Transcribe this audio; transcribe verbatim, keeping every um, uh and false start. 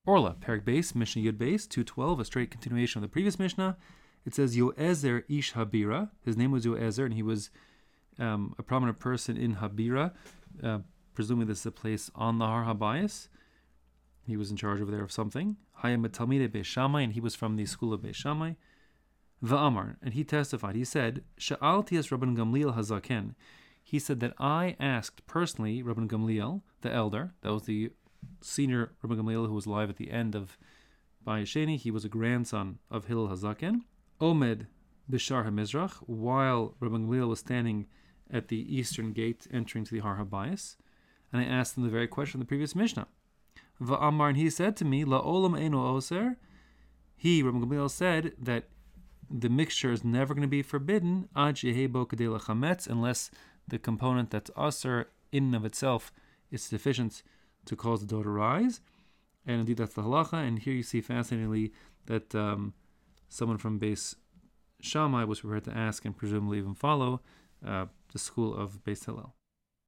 Orla, Perek Beis, Mishnah Yud Beis, two twelve, a straight continuation of the previous Mishnah. It says Yoezer Ish Habira. His name was Yoezer, and he was um, a prominent person in Habira. Uh, presumably this is a place on the Har Habayis. He was in charge over there of something. Hayam Talmidei Beis Shammai, and he was from the school of Beis Shammai. Va'amar, and he testified. He said, Sha'alti es Rabban Gamliel Hazaken. He said that I asked personally Rabban Gamliel, the elder, that was the senior Rabban Gamliel who was alive at the end of Bayis Sheni. He was a grandson of Hillel Hazaken. Omed Bishar HaMizrach, while Rabban Gamliel was standing at the eastern gate entering to the Har Habayis. And I asked him the very question of the previous Mishnah. Va'amar, and he said to me, La'olam eino oser. He, Rabban Gamliel, said that the mixture is never going to be forbidden ad shehebo kadei lachametz, unless the component that's aser in and of itself is sufficient to cause the dough to rise. And indeed that's the halacha. And here you see fascinatingly that um, someone from Beis Shammai was prepared to ask and presumably even follow uh, the school of Beis Hillel.